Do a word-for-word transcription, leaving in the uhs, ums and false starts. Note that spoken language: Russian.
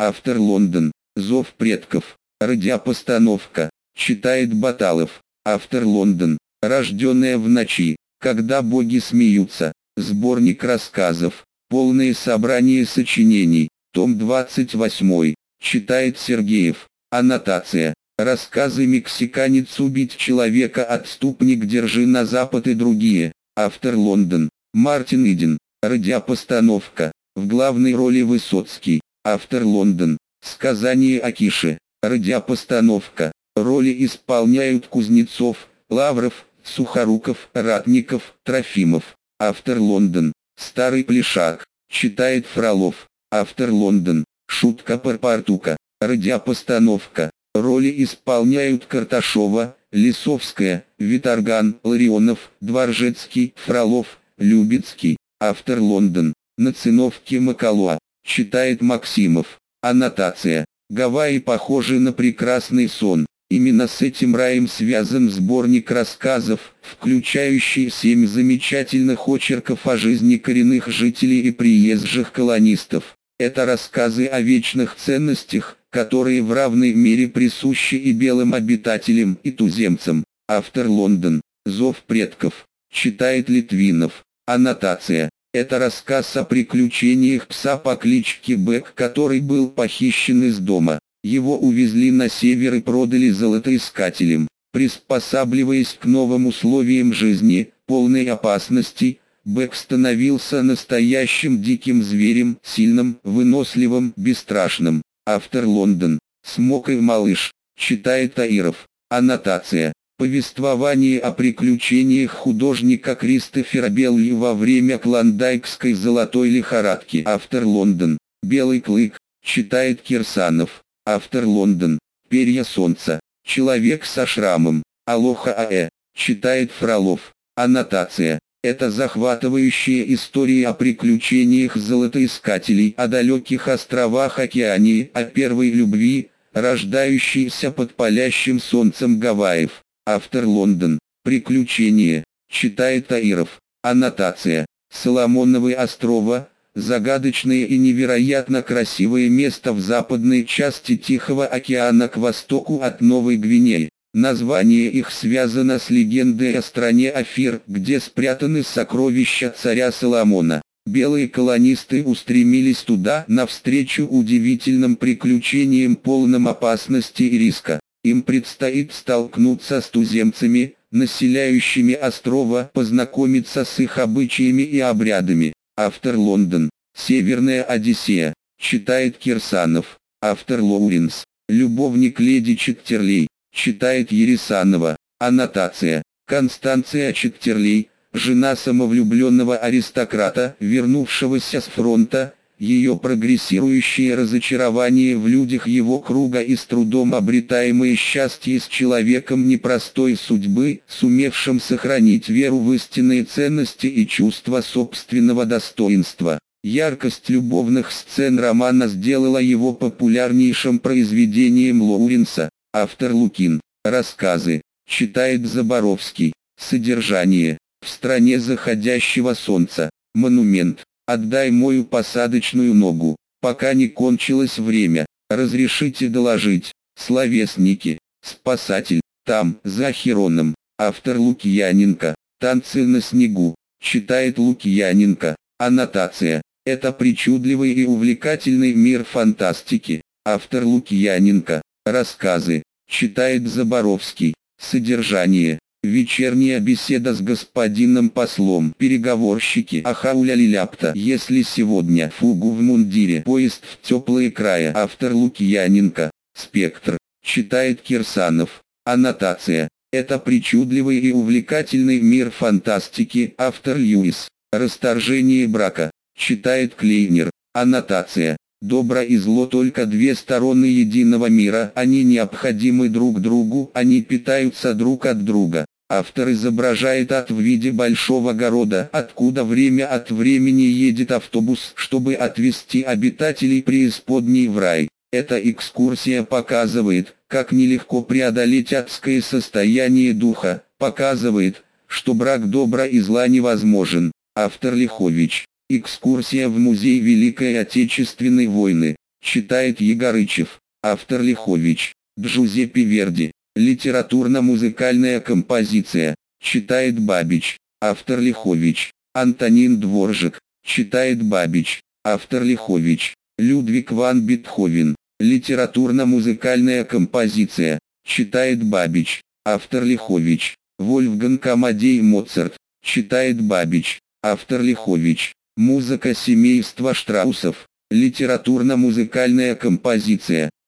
Автор Лондон. Зов предков. Радиопостановка. Читает Баталов. Автор Лондон. Рожденная в ночи. Когда боги смеются. Сборник рассказов. Полное собрание сочинений. Том двадцать восемь. Читает Сергеев. Аннотация. Рассказы «Мексиканец убить человека», «Отступник», «Держи на запад» и другие. Автор Лондон. Мартин Иден. Радиопостановка. В главной роли Высоцкий. Автор Лондон. Сказание о Кише. Радиопостановка. Роли исполняют Кузнецов, Лавров, Сухоруков, Ратников, Трофимов. Автор Лондон. Старый Плешак. Читает Фролов. Автор Лондон. Шутка Парпартука. Радиопостановка. Роли исполняют Карташова, Лисовская, Виторган, Ларионов, Дворжецкий, Фролов, Любецкий. Автор Лондон. На циновке Макалуа. Читает Максимов. Аннотация. Гавайи похожи на прекрасный сон. Именно с этим раем связан сборник рассказов, включающий семь замечательных очерков о жизни коренных жителей и приезжих колонистов. Это рассказы о вечных ценностях, которые в равной мере присущи и белым обитателям, и туземцам. Автор Лондон. Зов предков. Читает Литвинов. Аннотация. Это рассказ о приключениях пса по кличке Бэк, который был похищен из дома. Его увезли на север и продали золотоискателям. Приспосабливаясь к новым условиям жизни, полной опасностей, Бэк становился настоящим диким зверем, сильным, выносливым, бесстрашным. Автор Лондон. Смок и малыш. Читает Таиров. Аннотация. Повествование о приключениях художника Кристофера Беллью во время клондайкской золотой лихорадки. Автор Лондон. Белый клык. Читает Кирсанов. Автор Лондон. Перья солнца. Человек со шрамом. Алоха Аэ. Читает Фролов. Аннотация. Это захватывающая история о приключениях золотоискателей, о далеких островах Океании, о первой любви, рождающейся под палящим солнцем Гавайев. Автор Лондон. Приключения. Читает Таиров. Аннотация. Соломоновы острова. Загадочное и невероятно красивое место в западной части Тихого океана к востоку от Новой Гвинеи. Название их связано с легендой о стране Офир, где спрятаны сокровища царя Соломона. Белые колонисты устремились туда навстречу удивительным приключениям, полным опасности и риска. Им предстоит столкнуться с туземцами, населяющими острова, познакомиться с их обычаями и обрядами. Автор Лондон. Северная Одиссея. Читает Кирсанов. Автор Лоуренс. Любовник леди Четтерлей. Читает Ересанова. Аннотация. Констанция Четтерлей, жена самовлюбленного аристократа, вернувшегося с фронта, ее прогрессирующее разочарование в людях его круга и с трудом обретаемое счастье с человеком непростой судьбы, сумевшим сохранить веру в истинные ценности и чувство собственного достоинства. Яркость любовных сцен романа сделала его популярнейшим произведением Лоуренса. Автор Лукин. Рассказы. Читает Заборовский. Содержание. В стране заходящего солнца. Монумент. Отдай мою посадочную ногу, пока не кончилось время. Разрешите доложить. Словесники. Спасатель. Там, за Хироном. Автор Лукьяненко. Танцы на снегу. Читает Лукьяненко. Аннотация. Это причудливый и увлекательный мир фантастики. Автор Лукьяненко. Рассказы. Читает Заборовский. Содержание. Вечерняя беседа с господином послом. Переговорщики. Ахауля-лиляпта. Если сегодня фугу в мундире. Поезд в теплые края. Автор Лукьяненко. Спектр. Читает Кирсанов. Аннотация. Это причудливый и увлекательный мир фантастики. Автор Льюис. Расторжение брака. Читает Клейнер. Аннотация. Добро и зло только две стороны единого мира. Они необходимы друг другу. Они питаются друг от друга. Автор изображает ад в виде большого города, откуда время от времени едет автобус, чтобы отвезти обитателей преисподней в рай. Эта экскурсия показывает, как нелегко преодолеть адское состояние духа, показывает, что брак добра и зла невозможен. Автор Лихович. Экскурсия в музей Великой Отечественной войны. читает Егорычев, автор Лихович. Джузеппе Верди, литературно-музыкальная композиция, читает Бабич, автор Лихович. Антонин Дворжик, читает Бабич, автор Лихович. Людвиг ван Бетховен, литературно-музыкальная композиция, читает Бабич, автор Лихович. Вольфганг Амадей Моцарт, читает Бабич, автор Лихович. Музыка семейства Штраусов, литературно-музыкальная композиция,